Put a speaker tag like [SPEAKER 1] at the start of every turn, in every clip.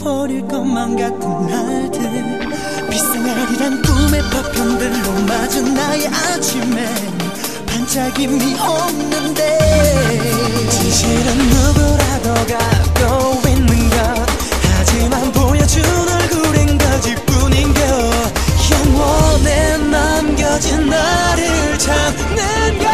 [SPEAKER 1] 버릴 것만 같은 날들, 비상하리란 꿈의 파편들로 맞은 나의 아침엔 반짝임이 없는데, 진실은 누구라도 갖고 있는 것, 하지만 보여준 얼굴인 거짓뿐인 것, 영원에 남겨진 나를 찾는 것.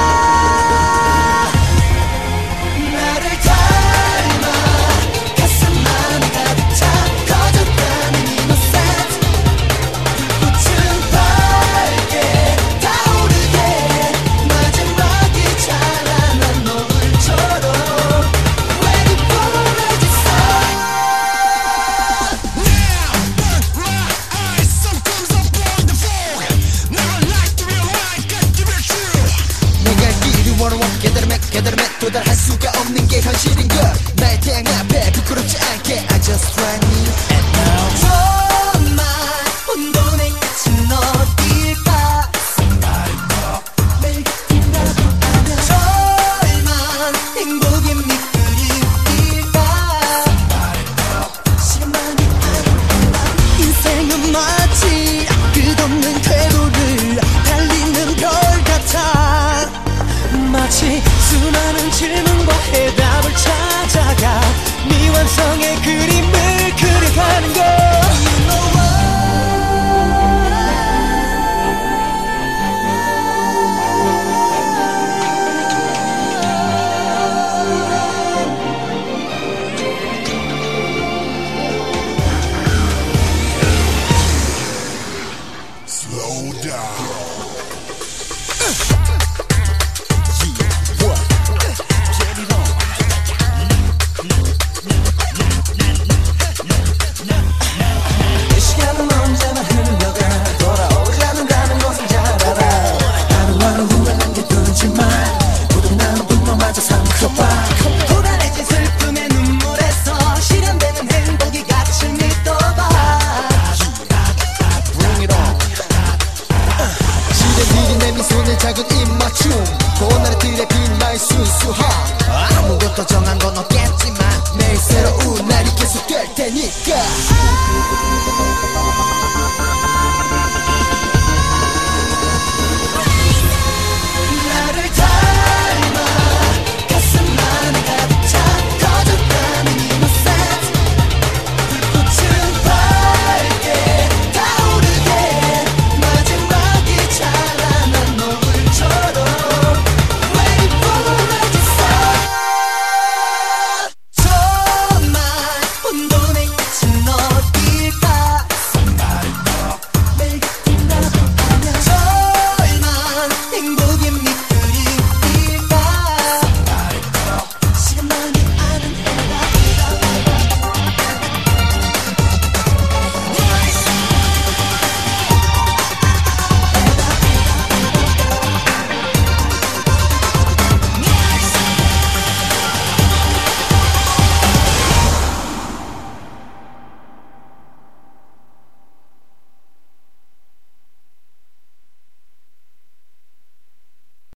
[SPEAKER 2] 도달할 수가 없는 게 현실인 걸, 나의 태양 앞에 부끄럽지 않게 I just try me and now.
[SPEAKER 1] 정말 혼돈의 끝은 어딜까? 매일 같은다고 하면 절망 행복의 밑그림일까? 시간만이 아니라 인생은 마치 끝없는 궤도를 달리는 별 같아. 마치 수많은 질문과 해답을 찾아가 미완성의 그림을 그려가는 것.